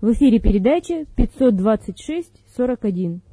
В эфире передача 526-41.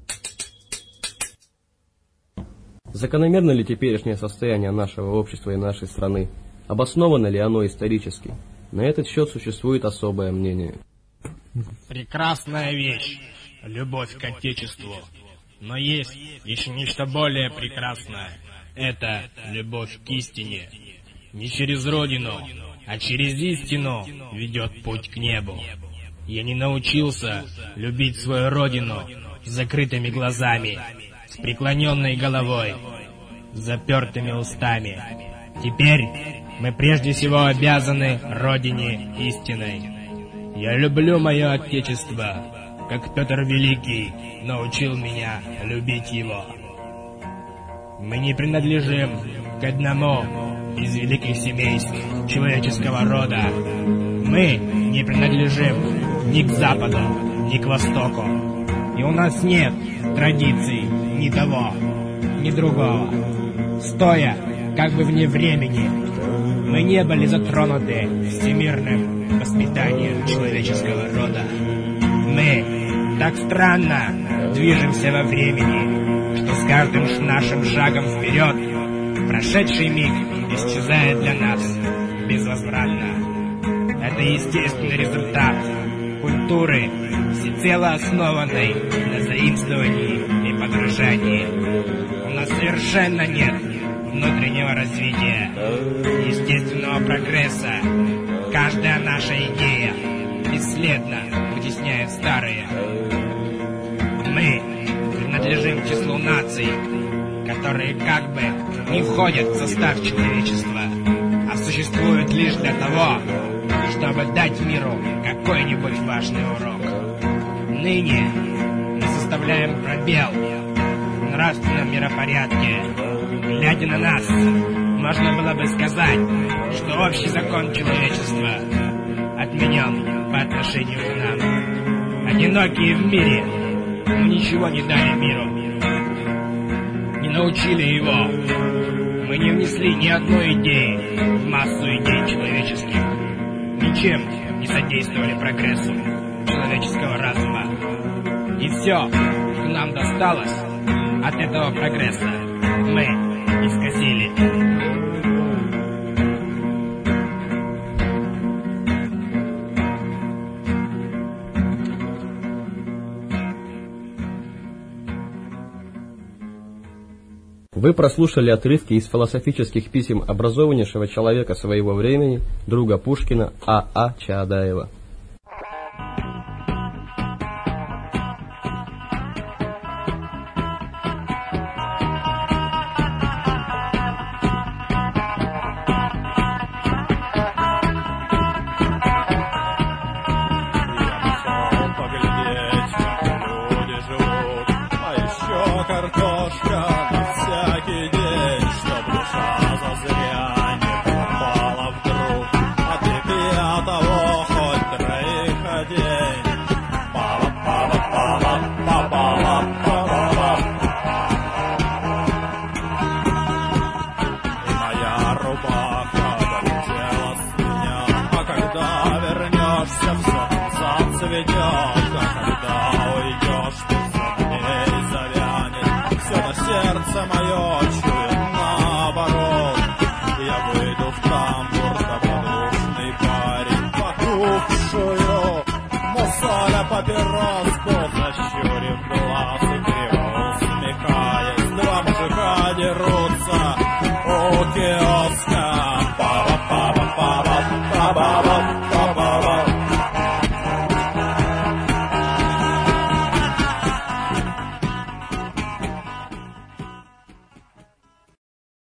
Закономерно ли теперешнее состояние нашего общества и нашей страны? Обосновано ли оно исторически? На этот счет существует особое мнение. Прекрасная вещь — любовь к Отечеству. Но есть еще нечто более прекрасное. Это любовь к истине. Не через Родину, а через истину ведет путь к небу. Я не научился любить свою Родину с закрытыми глазами, с преклоненной головой, с запертыми устами. Теперь мы прежде всего обязаны Родине истиной. Я люблю мое Отечество, как Петр Великий научил меня любить его. Мы не принадлежим к одному из великих семейств человеческого рода. Мы не принадлежим ни к Западу, ни к Востоку. И у нас нет традиций ни того, ни другого. Стоя как бы вне времени, мы не были затронуты всемирным воспитанием человеческого рода. Мы так странно движемся во времени, что с каждым нашим шагом вперед прошедший миг исчезает для нас безвозвратно. Это естественный результат культуры, всецело основанной на заимствовании и подражании. У нас совершенно нет внутреннего развития, естественного прогресса. Каждая наша идея бесследно вытесняет старые. Мы принадлежим к числу наций, которые как бы не входят в состав человечества, а существуют лишь для того, чтобы дать миру какой-нибудь важный урок. Ныне мы составляем пробел в нравственном миропорядке. Глядя на нас, можно было бы сказать, что общий закон человечества отменен по отношению к нам. Одинокие в мире, мы ничего не дали миру, не научили его. Мы не внесли ни одной идеи в массу идей человеческих. Ничем не содействовали прогрессу человеческого разума. И все, что нам досталось от этого прогресса, мы исказили. Вы прослушали отрывки из философических писем образованнейшего человека своего времени, друга Пушкина А.А. Чаадаева. Сердце мое чует наоборот. Я выйду в тамбур, добродушный парень, потухшую мусоля папироску за счет.